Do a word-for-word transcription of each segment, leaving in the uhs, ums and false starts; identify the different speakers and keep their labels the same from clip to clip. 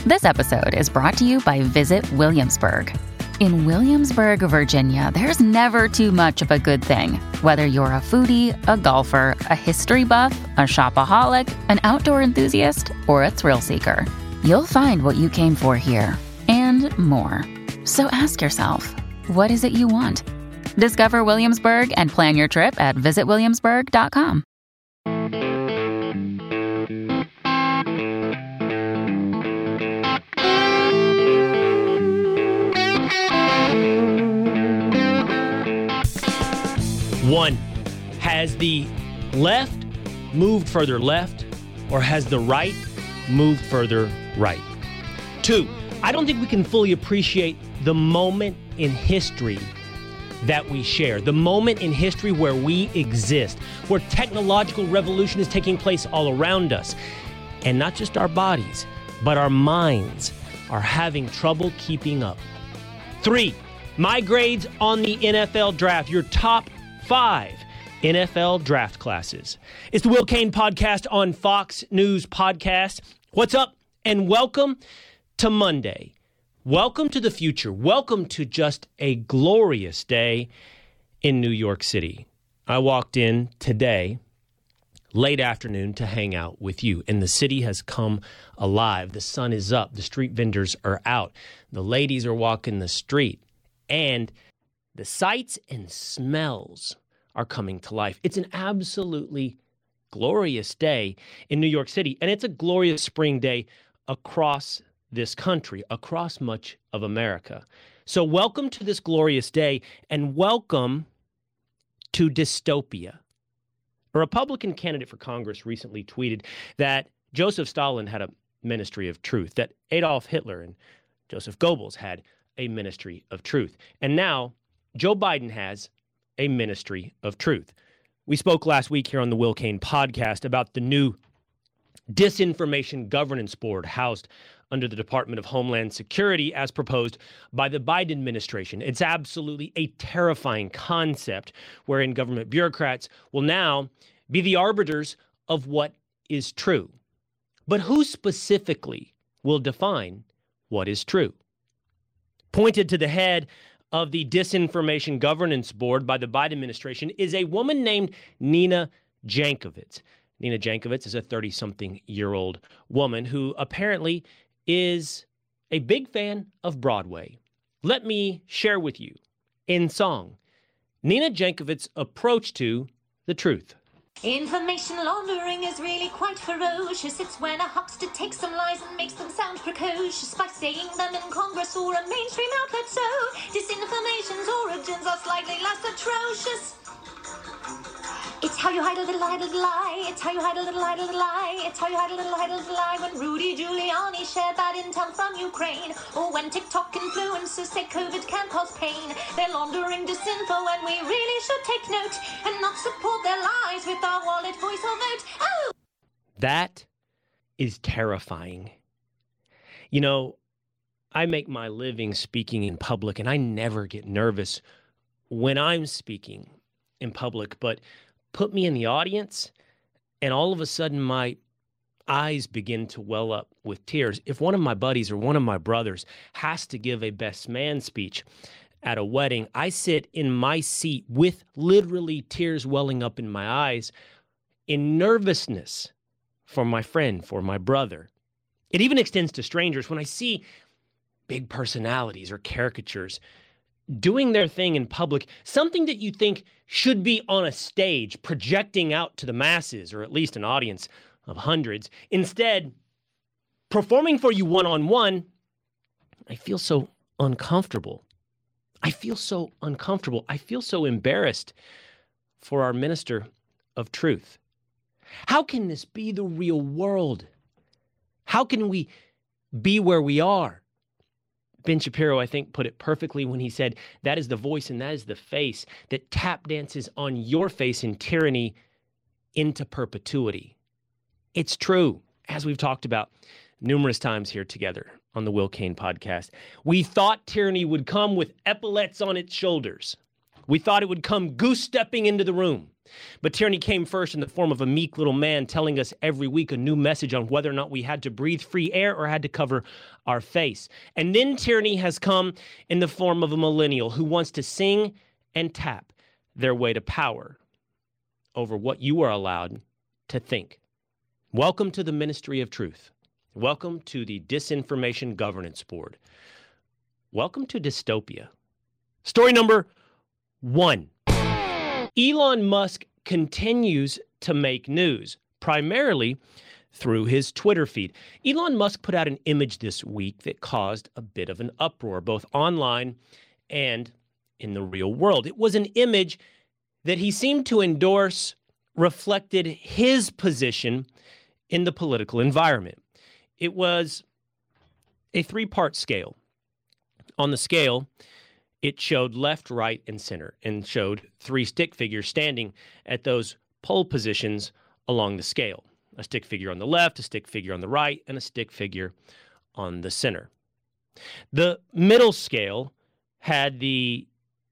Speaker 1: This episode is brought to you by Visit Williamsburg. In Williamsburg, Virginia, there's never too much of a good thing. Whether you're a foodie, a golfer, a history buff, a shopaholic, an outdoor enthusiast, or a thrill seeker, you'll find what you came for here and more. So ask yourself, what is it you want? Discover Williamsburg and plan your trip at visit williamsburg dot com.
Speaker 2: One, has the left moved further left, or has the right moved further right? Two, I don't think we can fully appreciate the moment in history that we share, the moment in history where we exist, where technological revolution is taking place all around us. And not just our bodies, but our minds are having trouble keeping up. Three, my grades on the N F L draft, your top five N F L draft classes. It's the Will Cain Podcast on Fox News Podcast. What's up? And welcome to Monday. Welcome to the future. Welcome to just a glorious day in New York City. I walked in today, late afternoon, to hang out with you, and the city has come alive. The sun is up. The street vendors are out. The ladies are walking the street, and the sights and smells are coming to life. It's an absolutely glorious day in New York City, and it's a glorious spring day across this country, across much of America. So welcome to this glorious day, and welcome to dystopia. A Republican candidate for Congress recently tweeted that Joseph Stalin had a ministry of truth, that Adolf Hitler and Joseph Goebbels had a ministry of truth, and now Joe Biden has a ministry of truth. We spoke last week here on the Will Cain Podcast about the new Disinformation Governance Board housed under the Department of Homeland Security as proposed by the Biden administration. It's absolutely a terrifying concept wherein government bureaucrats will now be the arbiters of what is true. But who specifically will define what is true? Pointed to the head of the Disinformation Governance Board by the Biden administration is a woman named Nina Jankowicz. Nina Jankowicz is a thirty-something-year-old woman who apparently is a big fan of Broadway. Let me share with you, in song, Nina Jankowicz's approach to the truth.
Speaker 3: Information laundering is really quite ferocious. It's when a huckster takes some lies and makes them sound precocious by saying them in Congress or a mainstream outlet. So disinformation's origins are slightly less atrocious. It's how you hide a little, hide a little lie. It's how you hide a little, hide a little lie. It's how you hide a little, hide a little lie. When Rudy Giuliani shared bad intel from Ukraine, or when TikTok influencers say COVID can cause pain. They're laundering disinfo and we really should take note and not support their lies with our wallet, voice, or vote. Oh!
Speaker 2: That is terrifying. You know, I make my living speaking in public, and I never get nervous when I'm speaking in public, but put me in the audience, and all of a sudden my eyes begin to well up with tears. If one of my buddies or one of my brothers has to give a best man speech at a wedding, I sit in my seat with literally tears welling up in my eyes in nervousness for my friend, for my brother. It even extends to strangers when I see big personalities or caricatures doing their thing in public, something that you think should be on a stage projecting out to the masses, or at least an audience of hundreds. Instead, performing for you one-on-one, I feel so uncomfortable. I feel so uncomfortable. I feel so embarrassed for our minister of truth. How can this be the real world? How can we be where we are? Ben Shapiro, I think, put it perfectly when he said, that is the voice and that is the face that tap dances on your face in tyranny into perpetuity. It's true, as we've talked about numerous times here together on the Will Cain Podcast. We thought tyranny would come with epaulets on its shoulders. We thought it would come goose-stepping into the room. But tyranny came first in the form of a meek little man telling us every week a new message on whether or not we had to breathe free air or had to cover our face. And then tyranny has come in the form of a millennial who wants to sing and tap their way to power over what you are allowed to think. Welcome to the Ministry of Truth. Welcome to the Disinformation Governance Board. Welcome to dystopia. Story number one. Elon Musk continues to make news, primarily through his Twitter feed. Elon Musk put out an image this week that caused a bit of an uproar, both online and in the real world. It was an image that he seemed to endorse, reflected his position in the political environment. It was a three-part scale. On the scale, it showed left, right, and center, and showed three stick figures standing at those pole positions along the scale. A stick figure on the left, a stick figure on the right, and a stick figure on the center. The middle scale had the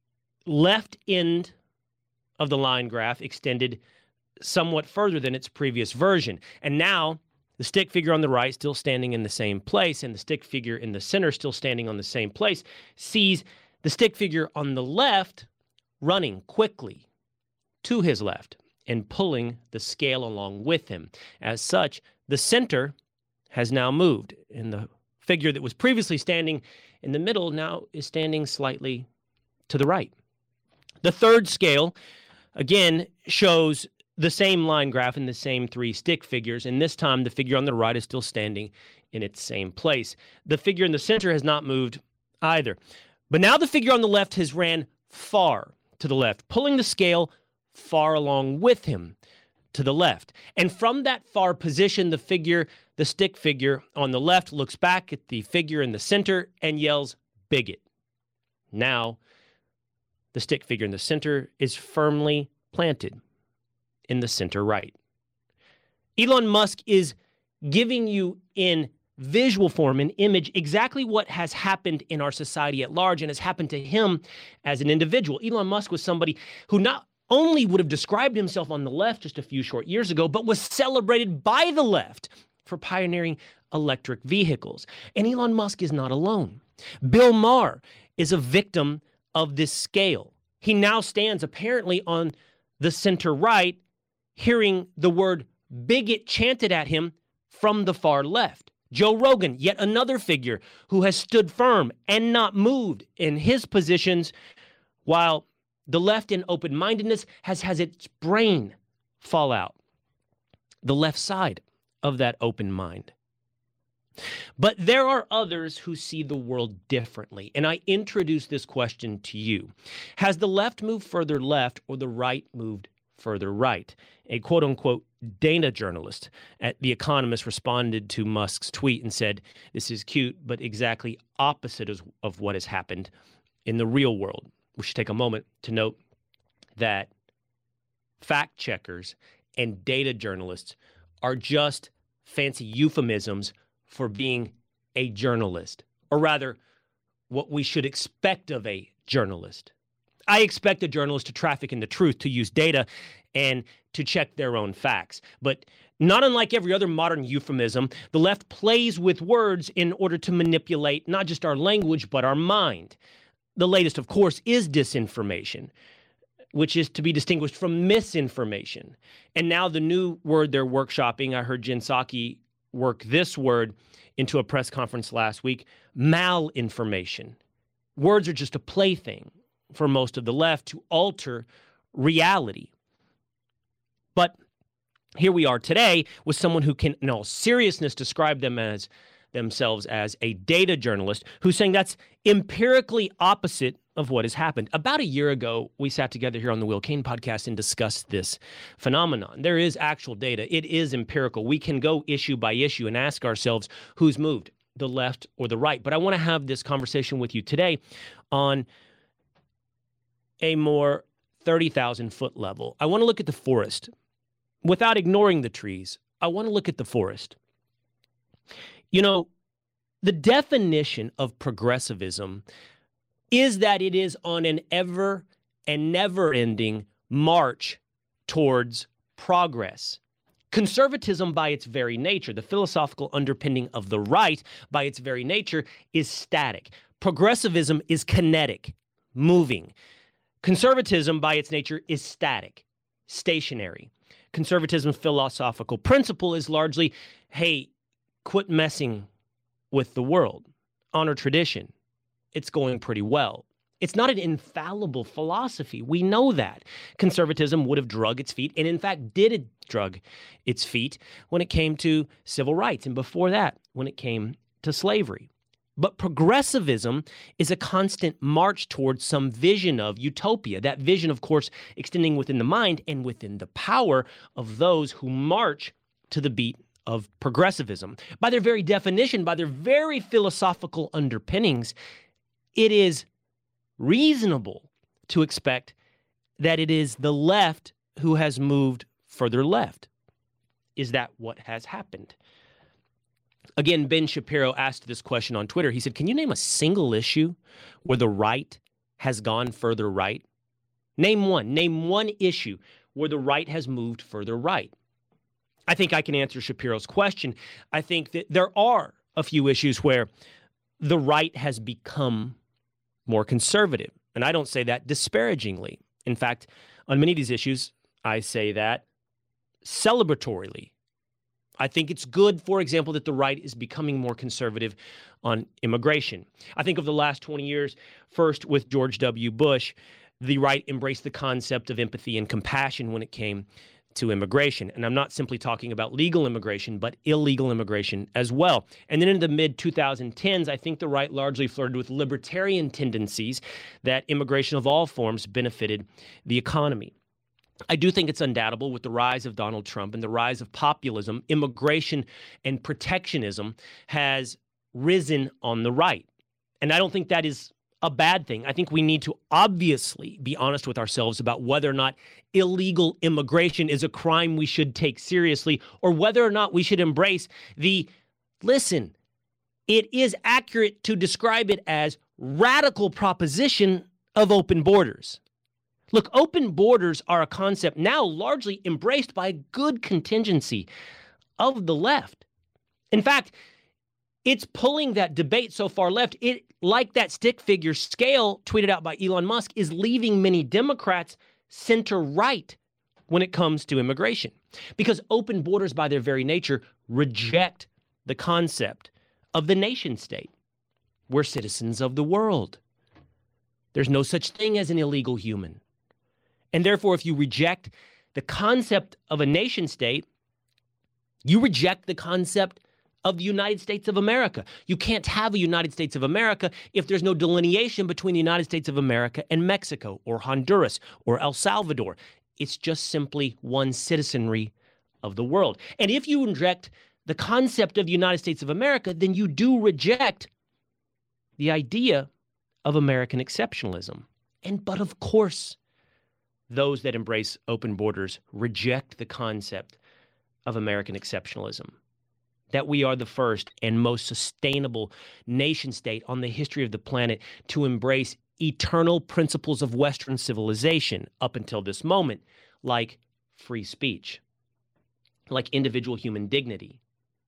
Speaker 2: left end of the line graph extended somewhat further than its previous version. And now the stick figure on the right, still standing in the same place, and the stick figure in the center still standing on the same place, sees the stick figure on the left running quickly to his left and pulling the scale along with him. As such, the center has now moved, and the figure that was previously standing in the middle now is standing slightly to the right. The third scale, again, shows the same line graph and the same three stick figures, and this time the figure on the right is still standing in its same place. The figure in the center has not moved either. But now the figure on the left has ran far to the left, pulling the scale far along with him to the left. And from that far position, the figure, the stick figure on the left looks back at the figure in the center and yells, "Bigot." Now, the stick figure in the center is firmly planted in the center right. Elon Musk is giving you in visual form, an image, exactly what has happened in our society at large and has happened to him as an individual. Elon Musk was somebody who not only would have described himself on the left just a few short years ago, but was celebrated by the left for pioneering electric vehicles. And Elon Musk is not alone. Bill Maher is a victim of this scale. He now stands apparently on the center right, hearing the word bigot chanted at him from the far left. Joe Rogan, yet another figure who has stood firm and not moved in his positions, while the left in open-mindedness has has its brain fall out. The left side of that open mind. But there are others who see the world differently, and I introduce this question to you. Has the left moved further left or the right moved further right? A quote-unquote data journalist at The Economist responded to Musk's tweet and said, "This is cute, but exactly opposite of what has happened in the real world." We should take a moment to note that fact checkers and data journalists are just fancy euphemisms for being a journalist, or rather, what we should expect of a journalist. I expect a journalist to traffic in the truth, to use data, and to check their own facts. But not unlike every other modern euphemism, the left plays with words in order to manipulate not just our language, but our mind. The latest, of course, is disinformation, which is to be distinguished from misinformation. And now the new word they're workshopping, I heard Jen Psaki work this word into a press conference last week, malinformation. Words are just a plaything for most of the left to alter reality. But here we are today with someone who can, in all seriousness, describe them as themselves as a data journalist, who's saying that's empirically opposite of what has happened. About a year ago, we sat together here on the Will Cain podcast and discussed this phenomenon. There is actual data. It is empirical. We can go issue by issue and ask ourselves who's moved, the left or the right. But I want to have this conversation with you today on a more thirty thousand foot level. I want to look at the forest. Without ignoring the trees, I want to look at the forest. You know, the definition of progressivism is that it is on an ever and never-ending march towards progress. Conservatism, by its very nature, the philosophical underpinning of the right, by its very nature, is static. Progressivism is kinetic, moving. Conservatism, by its nature, is static, stationary. Conservatism's philosophical principle is largely, hey, quit messing with the world. Honor tradition. It's going pretty well. It's not an infallible philosophy. We know that. Conservatism would have drug its feet, and in fact did it drug its feet when it came to civil rights, and before that, when it came to slavery. But progressivism is a constant march towards some vision of utopia. That vision, of course, extending within the mind and within the power of those who march to the beat of progressivism. By their very definition, by their very philosophical underpinnings, it is reasonable to expect that it is the left who has moved further left. Is that what has happened? Again, Ben Shapiro asked this question on Twitter. He said, can you name a single issue where the right has gone further right? Name one. Name one issue where the right has moved further right. I think I can answer Shapiro's question. I think that there are a few issues where the right has become more conservative. And I don't say that disparagingly. In fact, on many of these issues, I say that celebratorily. I think it's good, for example, that the right is becoming more conservative on immigration. I think of the last twenty years, first with George W. Bush, the right embraced the concept of empathy and compassion when it came to immigration. And I'm not simply talking about legal immigration, but illegal immigration as well. And then in the mid twenty tens, I think the right largely flirted with libertarian tendencies that immigration of all forms benefited the economy. I do think it's undoubtable with the rise of Donald Trump and the rise of populism, immigration and protectionism has risen on the right. And I don't think that is a bad thing. I think we need to obviously be honest with ourselves about whether or not illegal immigration is a crime we should take seriously, or whether or not we should embrace the, listen, it is accurate to describe it as radical proposition of open borders. Look, open borders are a concept now largely embraced by a good contingency of the left. In fact, it's pulling that debate so far left, it, like that stick figure scale tweeted out by Elon Musk, is leaving many Democrats center-right when it comes to immigration. Because open borders, by their very nature, reject the concept of the nation state. We're citizens of the world. There's no such thing as an illegal human. And therefore, if you reject the concept of a nation state, you reject the concept of the United States of America. You can't have a United States of America if there's no delineation between the United States of America and Mexico or Honduras or El Salvador. It's just simply one citizenry of the world. And if you reject the concept of the United States of America, then you do reject the idea of American exceptionalism. And but of course, those that embrace open borders reject the concept of American exceptionalism, that we are the first and most sustainable nation state on the history of the planet to embrace eternal principles of Western civilization up until this moment, like free speech, like individual human dignity,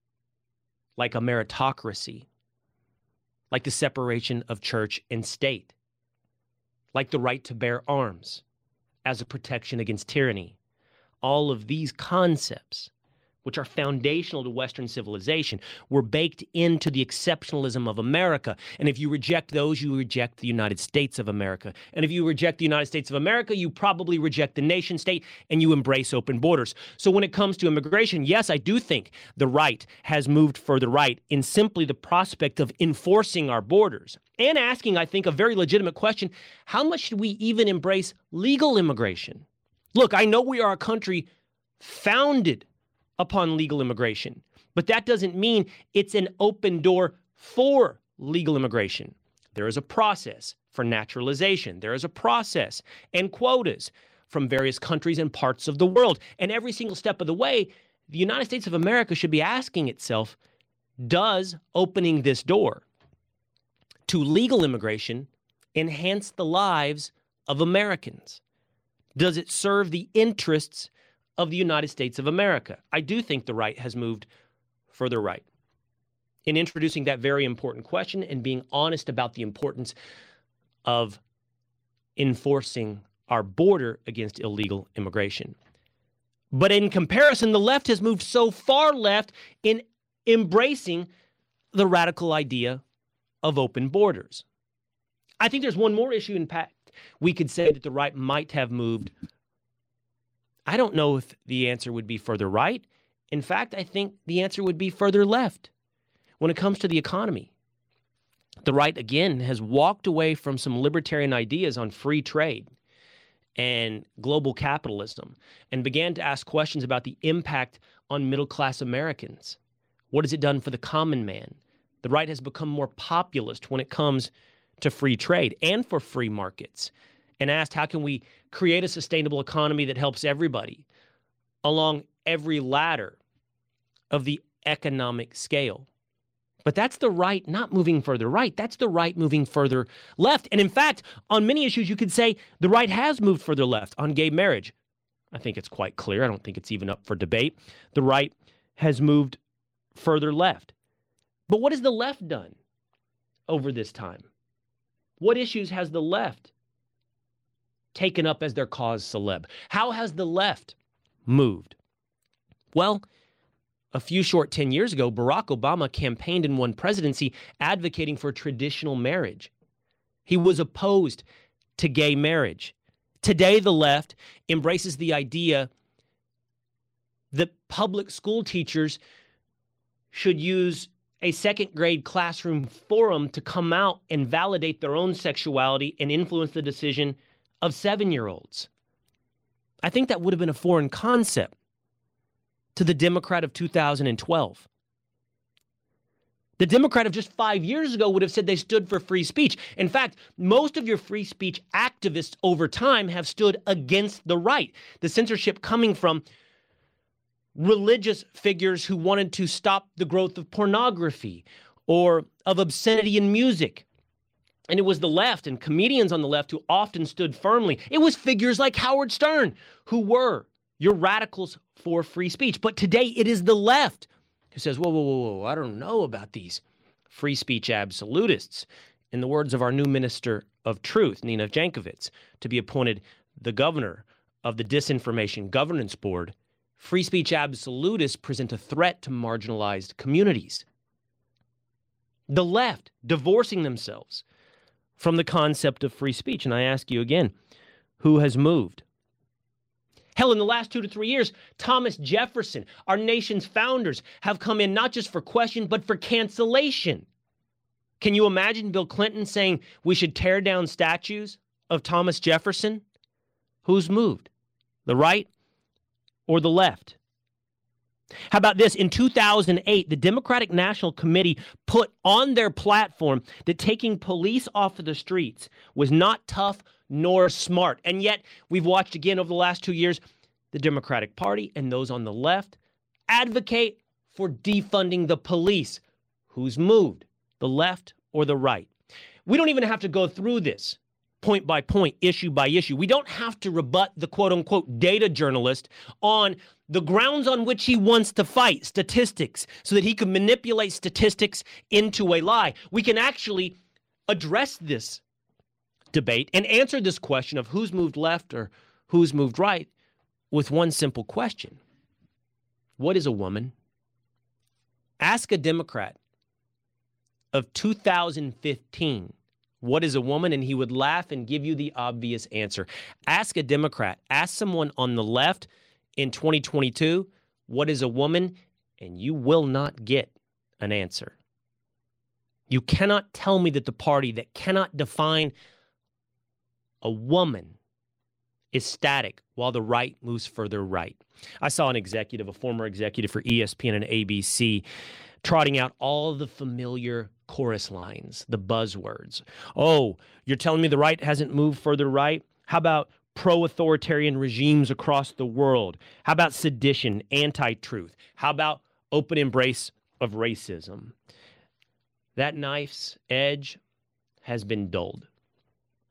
Speaker 2: like a meritocracy, like the separation of church and state, like the right to bear arms as a protection against tyranny. All of these concepts, which are foundational to Western civilization, were baked into the exceptionalism of America. And if you reject those, you reject the United States of America. And if you reject the United States of America, you probably reject the nation state and you embrace open borders. So when it comes to immigration, yes, I do think the right has moved further right in simply the prospect of enforcing our borders and asking, I think, a very legitimate question: how much should we even embrace legal immigration? Look, I know we are a country founded upon legal immigration, but that doesn't mean it's an open door for legal immigration. There is a process for naturalization. There is a process and quotas from various countries and parts of the world. And every single step of the way, the United States of America should be asking itself, does opening this door to legal immigration enhance the lives of Americans? Does it serve the interests of the United States of America? I do think the right has moved further right in introducing that very important question and being honest about the importance of enforcing our border against illegal immigration. But in comparison, the left has moved so far left in embracing the radical idea of open borders. I think there's one more issue in fact we could say that the right might have moved. I don't know if the answer would be further right. In fact, I think the answer would be further left when it comes to the economy. The right, again, has walked away from some libertarian ideas on free trade and global capitalism and began to ask questions about the impact on middle-class Americans. What has it done for the common man? The right has become more populist when it comes to free trade and for free markets, and asked how can we create a sustainable economy that helps everybody along every ladder of the economic scale. But that's the right not moving further right. That's the right moving further left. And in fact, on many issues, you could say the right has moved further left. On gay marriage, I think it's quite clear. I don't think it's even up for debate. The right has moved further left. But what has the left done over this time? What issues has the left taken up as their cause celeb? How has the left moved? Well, a few short ten years ago, Barack Obama campaigned and won presidency advocating for traditional marriage. He was opposed to gay marriage. Today, the left embraces the idea that public school teachers should use a second grade classroom forum to come out and validate their own sexuality and influence the decision of seven-year-olds. I think that would have been a foreign concept to the Democrat of two thousand twelve. The Democrat of just five years ago would have said they stood for free speech. In fact, most of your free speech activists over time have stood against the right, the censorship coming from religious figures who wanted to stop the growth of pornography or of obscenity in music. And it was the left and comedians on the left who often stood firmly. It was figures like Howard Stern who were your radicals for free speech. But today it is the left who says, whoa, whoa, whoa, whoa, I don't know about these free speech absolutists. In the words of our new minister of truth, Nina Jankowicz, to be appointed the governor of the Disinformation Governance Board, free speech absolutists present a threat to marginalized communities. The left divorcing themselves from the concept of free speech. And I ask you again, who has moved? Hell, in the last two to three years, Thomas Jefferson, our nation's founders, have come in not just for question, but for cancellation. Can you imagine Bill Clinton saying we should tear down statues of Thomas Jefferson? Who's moved? The right or the left? How about this? In two thousand eight, the Democratic National Committee put on their platform that taking police off of the streets was not tough nor smart. And yet, we've watched again over the last two years, the Democratic Party and those on the left advocate for defunding the police. Who's moved? The left or the right? We don't even have to go through this point by point, issue by issue. We don't have to rebut the quote-unquote data journalist on the grounds on which he wants to fight, statistics, so that he can manipulate statistics into a lie. We can actually address this debate and answer this question of who's moved left or who's moved right with one simple question. What is a woman? Ask a Democrat of two thousand fifteen, what is a woman? And he would laugh and give you the obvious answer. Ask a Democrat, ask someone on the left in twenty twenty-two, what is a woman? And you will not get an answer. You cannot tell me that the party that cannot define a woman is static while the right moves further right. I saw an executive, a former executive for E S P N and A B C, trotting out all the familiar chorus lines, the buzzwords. Oh, you're telling me the right hasn't moved further right? How about pro-authoritarian regimes across the world? How about sedition, anti-truth? How about open embrace of racism? That knife's edge has been dulled.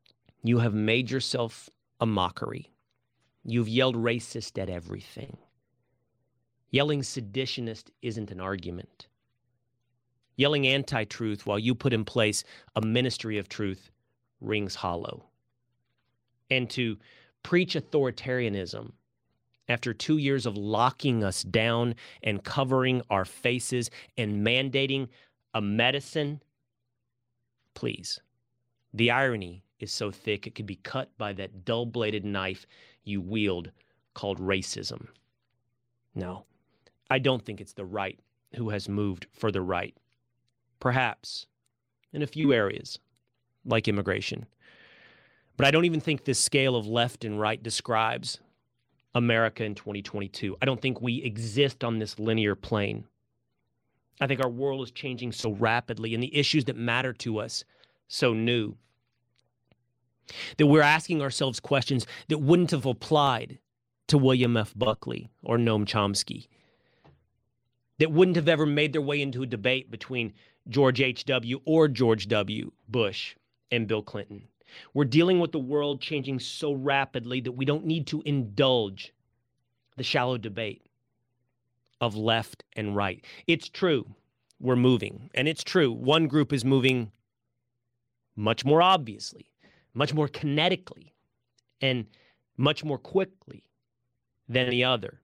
Speaker 2: You have made yourself a mockery. You've yelled racist at everything. Yelling seditionist isn't an argument. Yelling anti-truth while you put in place a ministry of truth rings hollow. And to preach authoritarianism after two years of locking us down and covering our faces and mandating a medicine, please. The irony is so thick it could be cut by that dull-bladed knife you wield called racism. No, I don't think it's the right who has moved further right. Perhaps in a few areas, like immigration. But I don't even think this scale of left and right describes America in twenty twenty-two. I don't think we exist on this linear plane. I think our world is changing so rapidly and the issues that matter to us so new that we're asking ourselves questions that wouldn't have applied to William F. Buckley or Noam Chomsky, that wouldn't have ever made their way into a debate between George H W or George W. Bush and Bill Clinton. We're dealing with the world changing so rapidly that we don't need to indulge the shallow debate of left and right. It's true, we're moving. And it's true, one group is moving much more obviously, much more kinetically, and much more quickly than the other.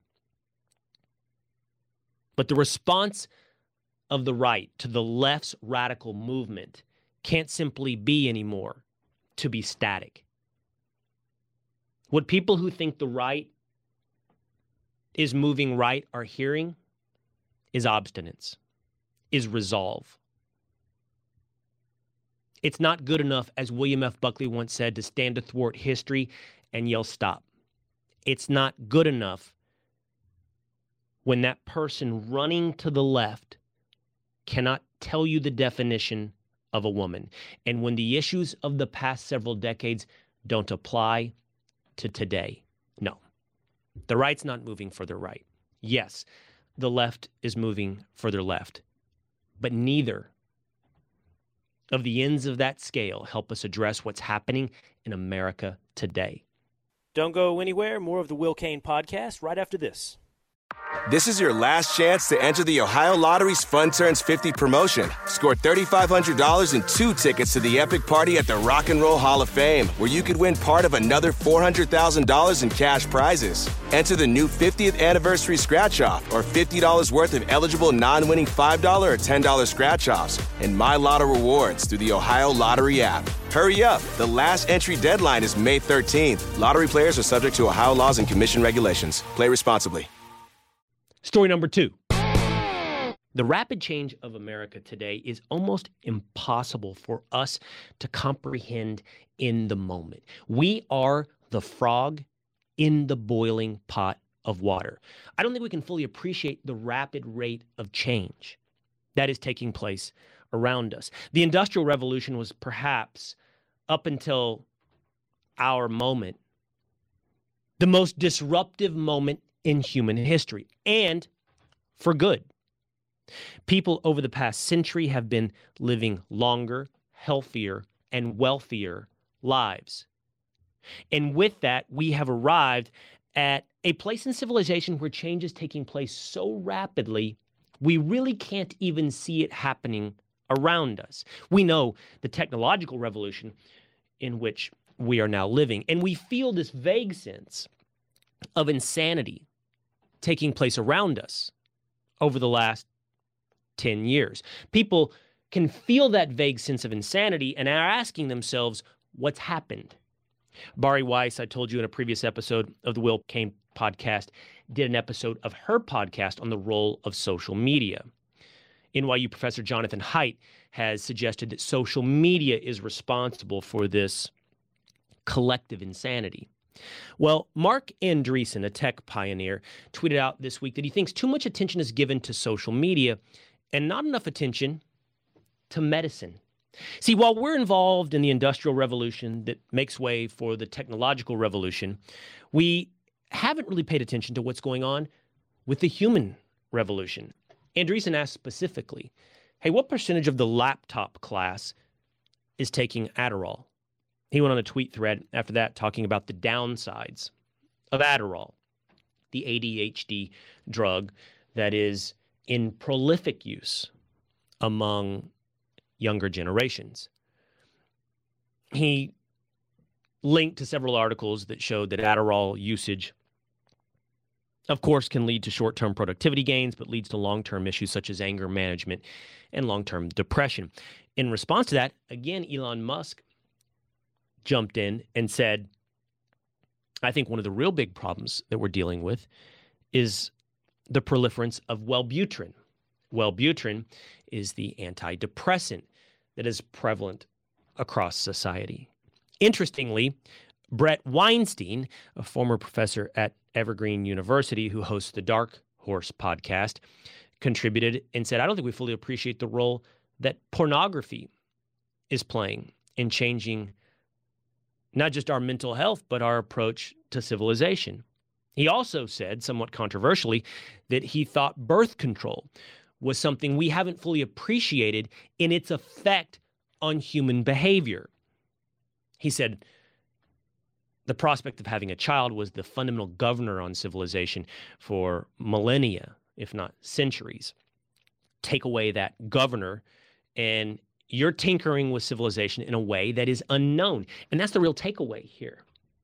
Speaker 2: But the response of the right to the left's radical movement can't simply be anymore to be static. What people who think the right is moving right are hearing is obstinance, is resolve. It's not good enough, as William F. Buckley once said, to stand athwart history and yell stop. It's not good enough when that person running to the left cannot tell you the definition of a woman, and when the issues of the past several decades don't apply to today. No, the right's not moving further right. Yes, the left is moving further left, but neither of the ends of that scale help us address what's happening in America today.
Speaker 4: Don't go anywhere. More of the Will Cain podcast right after this.
Speaker 5: This is your last chance to enter the Ohio Lottery's Fun Turns fifty promotion. Score three thousand five hundred dollars and two tickets to the epic party at the Rock and Roll Hall of Fame, where you could win part of another four hundred thousand dollars in cash prizes. Enter the new fiftieth anniversary scratch-off or fifty dollars worth of eligible non-winning five dollars or ten dollars scratch-offs and My Lotto rewards through the Ohio Lottery app. Hurry up. The last entry deadline is May thirteenth. Lottery players are subject to Ohio laws and commission regulations. Play responsibly.
Speaker 2: Story number two. The rapid change of America today is almost impossible for us to comprehend in the moment. We are the frog in the boiling pot of water. I don't think we can fully appreciate the rapid rate of change that is taking place around us. The Industrial Revolution was perhaps, up until our moment, the most disruptive moment in human history, and for good. People over the past century have been living longer, healthier, and wealthier lives. And with that, we have arrived at a place in civilization where change is taking place so rapidly, we really can't even see it happening around us. We know the technological revolution in which we are now living, and we feel this vague sense of insanity taking place around us over the last ten years. People can feel that vague sense of insanity and are asking themselves, what's happened? Bari Weiss, I told you in a previous episode of the Will Cain podcast, did an episode of her podcast on the role of social media. N Y U professor Jonathan Haidt has suggested that social media is responsible for this collective insanity. Well, Mark Andreessen, a tech pioneer, tweeted out this week that he thinks too much attention is given to social media and not enough attention to medicine. See, while we're involved in the Industrial Revolution that makes way for the technological revolution, we haven't really paid attention to what's going on with the human revolution. Andreessen asked specifically, hey, what percentage of the laptop class is taking Adderall? he went on a tweet thread after that talking about the downsides of Adderall, the A D H D drug that is in prolific use among younger generations. He linked to several articles that showed that Adderall usage, of course, can lead to short-term productivity gains, but leads to long-term issues such as anger management and long-term depression. In response to that, again, Elon Musk jumped in and said, I think one of the real big problems that we're dealing with is the proliferance of Wellbutrin. Wellbutrin is the antidepressant that is prevalent across society. Interestingly, Brett Weinstein, a former professor at Evergreen University who hosts the Dark Horse podcast, contributed and said, I don't think we fully appreciate the role that pornography is playing in changing not just our mental health, but our approach to civilization. He also said, somewhat controversially, that he thought birth control was something we haven't fully appreciated in its effect on human behavior. He said the prospect of having a child was the fundamental governor on civilization for millennia, if not centuries. Take away that governor, and you're tinkering with civilization in a way that is unknown. And that's the real takeaway here.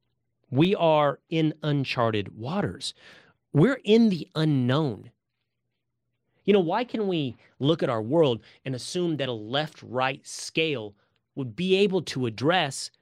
Speaker 2: We are in uncharted waters. We're in the unknown. You know, why can we look at our world and assume that a left-right scale would be able to address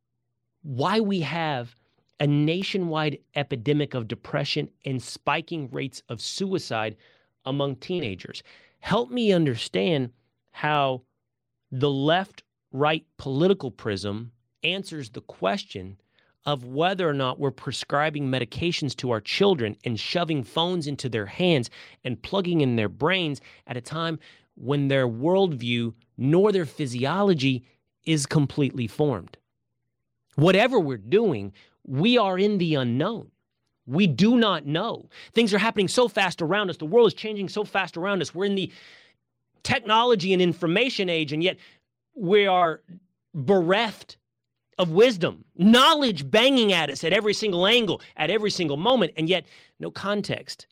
Speaker 2: why we have a nationwide epidemic of depression and spiking rates of suicide among teenagers? Help me understand how the left-right political prism answers the question of whether or not we're prescribing medications to our children and shoving phones into their hands and plugging in their brains at a time when their worldview nor their physiology is completely formed. Whatever we're doing, we are in the unknown. We do not know. Things are happening so fast around us. The world is changing so fast around us. We're in the technology and information age, and yet we are bereft of wisdom, knowledge banging at us at every single angle, at every single moment, and yet no context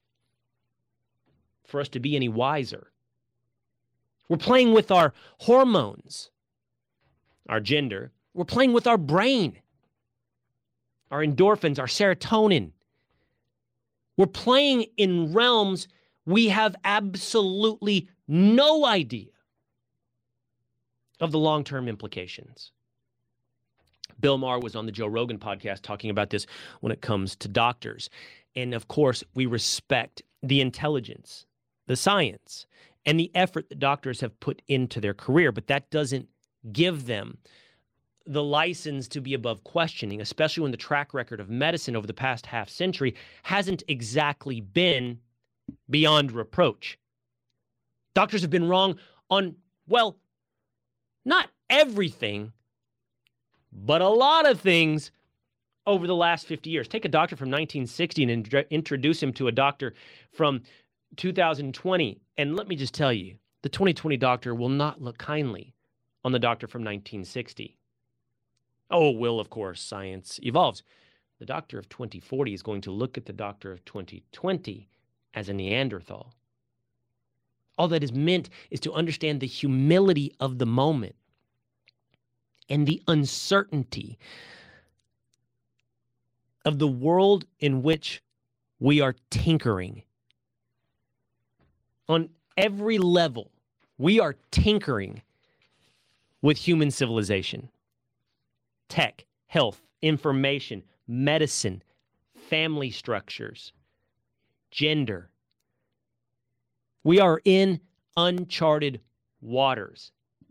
Speaker 2: for us to be any wiser. We're playing with our hormones, our gender. We're playing with our brain, our endorphins, our serotonin. We're playing in realms we have absolutely no idea of the long-term implications. Bill Maher was on the Joe Rogan podcast talking about this when it comes to doctors. And of course, we respect the intelligence, the science, and the effort that doctors have put into their career, but that doesn't give them the license to be above questioning, especially when the track record of medicine over the past half century hasn't exactly been beyond reproach. Doctors have been wrong on, well, not everything, but a lot of things over the last fifty years. Take a doctor from nineteen sixty and in- introduce him to a doctor from two thousand twenty. And let me just tell you, the twenty twenty doctor will not look kindly on the doctor from nineteen sixty. Oh, will, of course, science evolves. The doctor of twenty forty is going to look at the doctor of twenty twenty as a Neanderthal. All that is meant is to understand the humility of the moment and the uncertainty of the world in which we are tinkering. On every level, we are tinkering with human civilization. Tech, health, information, medicine, family structures, gender. We are in uncharted waters.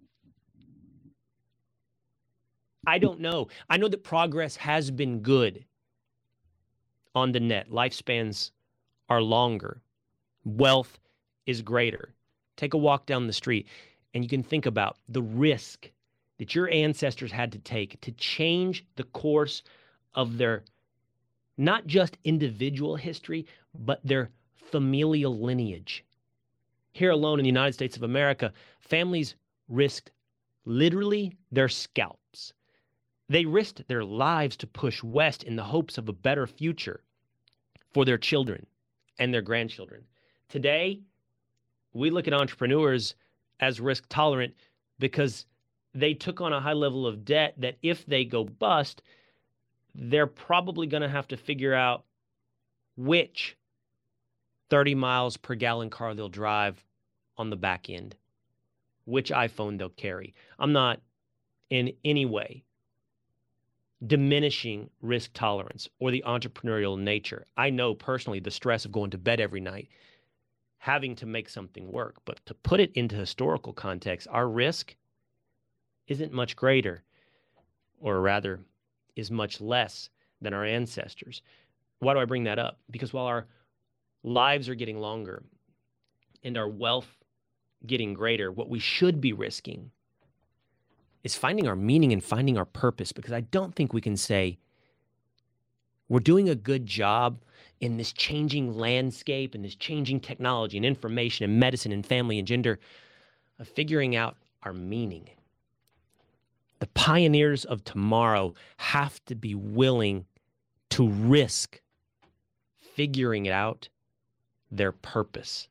Speaker 2: I don't know. I know that progress has been good on the net. Lifespans are longer. Wealth is greater. Take a walk down the street and you can think about the risk that your ancestors had to take to change the course of their not just individual history, but their familial lineage. Here alone in the United States of America, families risked literally their scalps They risked their lives to push west in the hopes of a better future for their children and their grandchildren. Today, we look at entrepreneurs as risk tolerant because they took on a high level of debt that if they go bust, they're probably going to have to figure out which thirty miles per gallon car they'll drive on the back end, which iPhone they'll carry. I'm not in any way diminishing risk tolerance or the entrepreneurial nature. I know personally the stress of going to bed every night, having to make something work. But to put it into historical context, our risk isn't much greater, or rather is much less than our ancestors. Why do I bring that up? Because while our lives are getting longer and our wealth getting greater, what we should be risking is finding our meaning and finding our purpose, because I don't think we can say we're doing a good job in this changing landscape and this changing technology and information and medicine and family and gender of figuring out our meaning. The pioneers of tomorrow have to be willing to risk figuring out their purpose.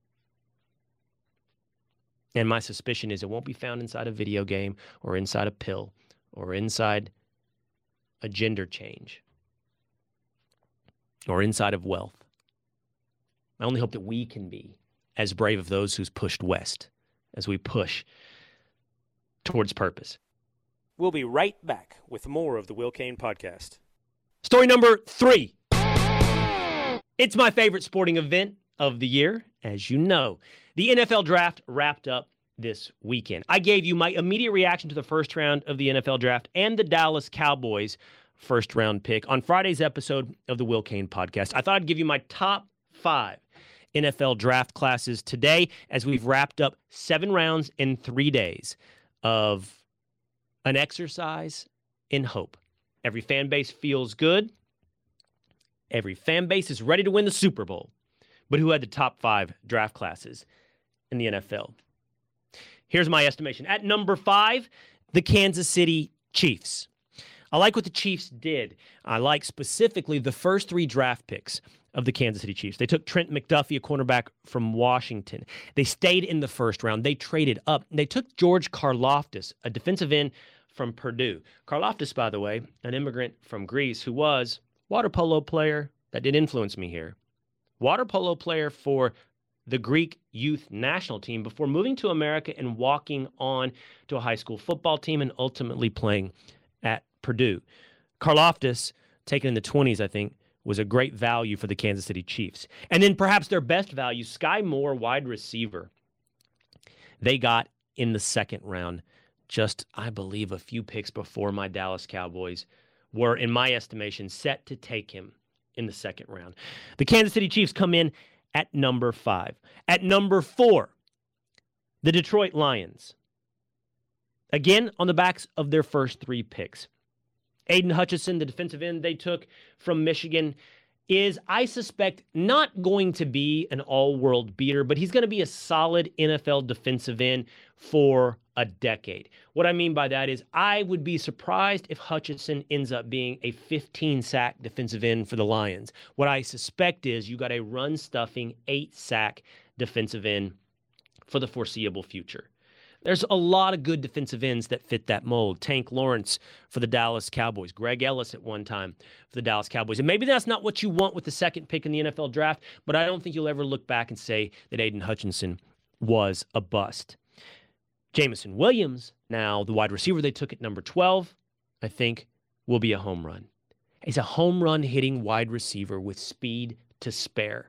Speaker 2: And my suspicion is it won't be found inside a video game or inside a pill or inside a gender change or inside of wealth. I only hope that we can be as brave of those who's pushed west as we push towards purpose.
Speaker 4: We'll be right back with more of the Will Cain Podcast.
Speaker 2: Story number three. It's my favorite sporting event of the year, as you know. The N F L Draft wrapped up this weekend. I gave you my immediate reaction to the first round of the N F L Draft and the Dallas Cowboys first round pick on Friday's episode of the Will Cain Podcast. I thought I'd give you my top five N F L draft classes today as we've wrapped up seven rounds in three days of an exercise in hope. Every fan base feels good. Every fan base is ready to win the Super Bowl. But who had the top five draft classes in the N F L? Here's my estimation. At number five, the Kansas City Chiefs. I like what the Chiefs did. I like specifically the first three draft picks of the Kansas City Chiefs. They took Trent McDuffie, a cornerback from Washington. They stayed in the first round. They traded up. They took George Karlaftis, a defensive end from Purdue. Karlaftis, by the way, an immigrant from Greece who was water polo player. That did influence me here. Water polo player for the Greek youth national team before moving to America and walking on to a high school football team and ultimately playing at Purdue. Karlaftis, taken in the twenties, I think, was a great value for the Kansas City Chiefs. And then perhaps their best value, Sky Moore, wide receiver, they got in the second round, just, I believe, a few picks before my Dallas Cowboys were, in my estimation, set to take him in the second round. The Kansas City Chiefs come in at number five. At number four, the Detroit Lions. Again, on the backs of their first three picks. Aiden Hutchinson, the defensive end they took from Michigan, is, I suspect, not going to be an all-world beater, but he's going to be a solid N F L defensive end for a decade. What I mean by that is I would be surprised if Hutchinson ends up being a fifteen-sack defensive end for the Lions. What I suspect is you got a run-stuffing eight-sack defensive end for the foreseeable future. There's a lot of good defensive ends that fit that mold. Tank Lawrence for the Dallas Cowboys. Greg Ellis at one time for the Dallas Cowboys. And maybe that's not what you want with the second pick in the N F L draft, but I don't think you'll ever look back and say that Aiden Hutchinson was a bust. Jameson Williams, now the wide receiver they took at number twelve, I think will be a home run. He's a home run hitting wide receiver with speed to spare.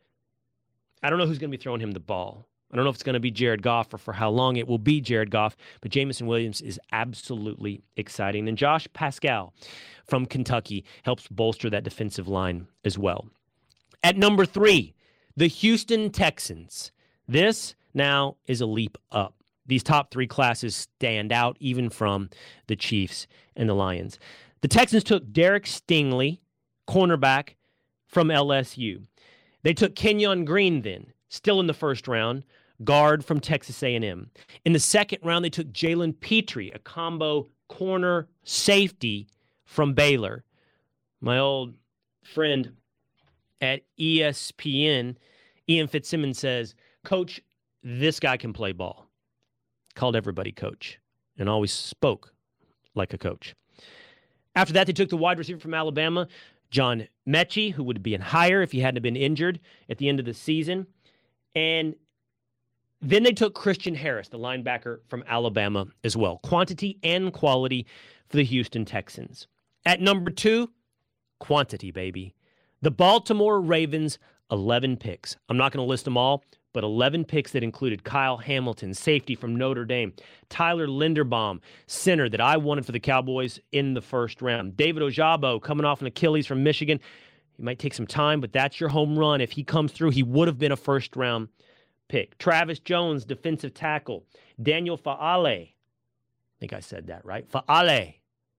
Speaker 2: I don't know who's going to be throwing him the ball. I don't know if it's going to be Jared Goff or for how long it will be Jared Goff, but Jameson Williams is absolutely exciting. And Josh Pascal from Kentucky helps bolster that defensive line as well. At number three, the Houston Texans. This now is a leap up. These top three classes stand out even from the Chiefs and the Lions. The Texans took Derek Stingley, cornerback from L S U. They took Kenyon Green then, still in the first round, guard from Texas A and M. In the second round, they took Jalen Petrie, a combo corner safety from Baylor. My old friend at E S P N, Ian Fitzsimmons, says, Coach, this guy can play ball. Called everybody coach and always spoke like a coach. After that, they took the wide receiver from Alabama, John Mechie, who would have been higher if he hadn't been injured at the end of the season. And then they took Christian Harris, the linebacker from Alabama as well. Quantity and quality for the Houston Texans. At number two, quantity, baby. The Baltimore Ravens, eleven picks. I'm not going to list them all, but eleven picks that included Kyle Hamilton, safety from Notre Dame, Tyler Linderbaum, center that I wanted for the Cowboys in the first round, David Ojabo coming off an Achilles from Michigan. He might take some time, but that's your home run. If he comes through, he would have been a first-round pick. Travis Jones, defensive tackle. Daniel Faale. I think I said that right. Faale.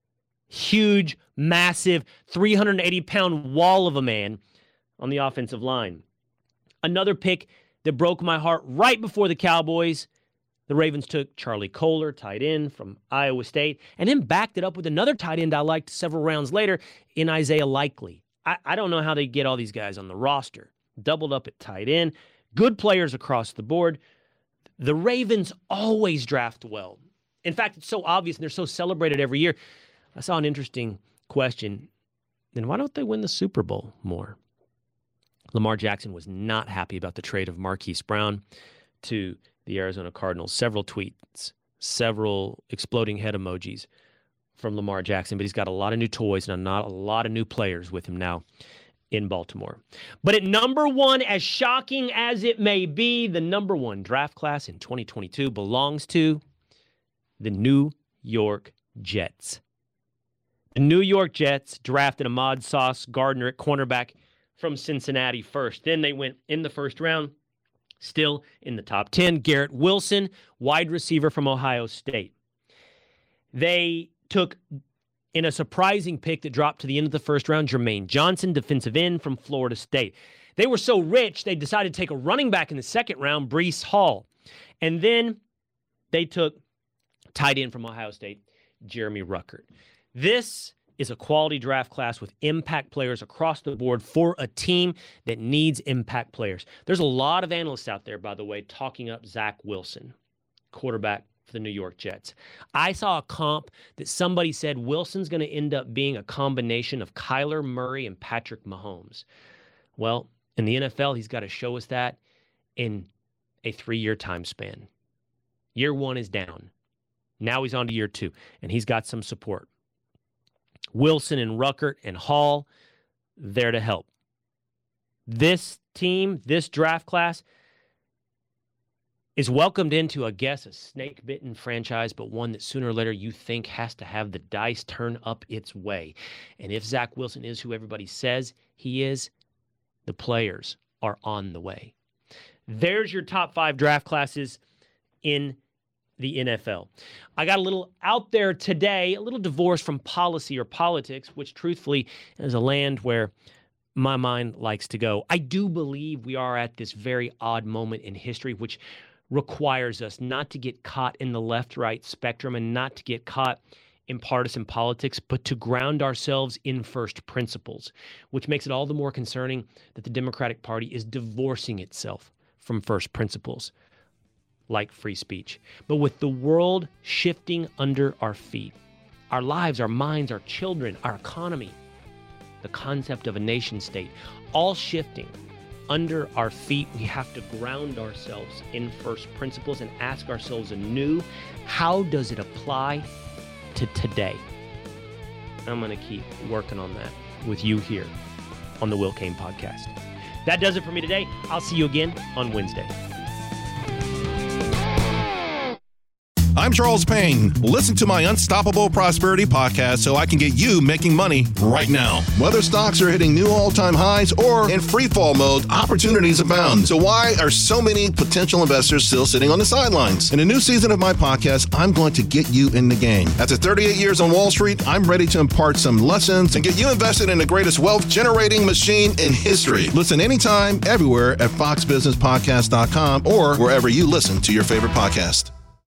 Speaker 2: Huge, massive, three hundred eighty pound wall of a man on the offensive line. Another pick that broke my heart right before the Cowboys. The Ravens took Charlie Kohler, tight end from Iowa State, and then backed it up with another tight end I liked several rounds later in Isaiah Likely. I, I don't know how they get all these guys on the roster. Doubled up at tight end. Good players across the board. The Ravens always draft well. In fact, it's so obvious and they're so celebrated every year. I saw an interesting question. Then why don't they win the Super Bowl more? Lamar Jackson was not happy about the trade of Marquise Brown to the Arizona Cardinals. Several tweets, several exploding head emojis from Lamar Jackson, but he's got a lot of new toys and not a lot of new players with him now in Baltimore. But at number one, as shocking as it may be, the number one draft class in twenty twenty-two belongs to the New York Jets. The New York Jets drafted Ahmad Sauce Gardner at cornerback from Cincinnati first. Then they went in the first round, still in the top ten, Garrett Wilson, wide receiver from Ohio State. They took, in a surprising pick that dropped to the end of the first round, Jermaine Johnson, defensive end from Florida State. They were so rich, they decided to take a running back in the second round, Breece Hall. And then they took tight end from Ohio State, Jeremy Ruckert. This is a quality draft class with impact players across the board for a team that needs impact players. There's a lot of analysts out there, by the way, talking up Zach Wilson, quarterback for the New York Jets. I saw a comp that somebody said Wilson's going to end up being a combination of Kyler Murray and Patrick Mahomes. Well, in the N F L, he's got to show us that in a three-year time span. Year one is down. Now he's on to year two, and he's got some support. Wilson and Ruckert and Hall, there to help. This team, this draft class, is welcomed into, I guess, a snake-bitten franchise, but one that sooner or later you think has to have the dice turn up its way. And if Zach Wilson is who everybody says he is, the players are on the way. There's your top five draft classes in the N F L. I got a little out there today, a little divorce from policy or politics, which truthfully is a land where my mind likes to go. I do believe we are at this very odd moment in history, which requires us not to get caught in the left-right spectrum and not to get caught in partisan politics, but to ground ourselves in first principles, which makes it all the more concerning that the Democratic Party is divorcing itself from first principles, like free speech. But with the world shifting under our feet, our lives, our minds, our children, our economy, the concept of a nation state, all shifting under our feet, we have to ground ourselves in first principles and ask ourselves anew, how does it apply to today? I'm going to keep working on that with you here on the Will Cain Podcast. That does it for me today. I'll see you again on Wednesday.
Speaker 6: I'm Charles Payne. Listen to my Unstoppable Prosperity podcast so I can get you making money right now. Whether stocks are hitting new all-time highs or in free fall mode, opportunities abound. So why are so many potential investors still sitting on the sidelines? In a new season of my podcast, I'm going to get you in the game. After thirty-eight years on Wall Street, I'm ready to impart some lessons and get you invested in the greatest wealth-generating machine in history. Listen anytime, everywhere at fox business podcast dot com or wherever you listen to your favorite podcast.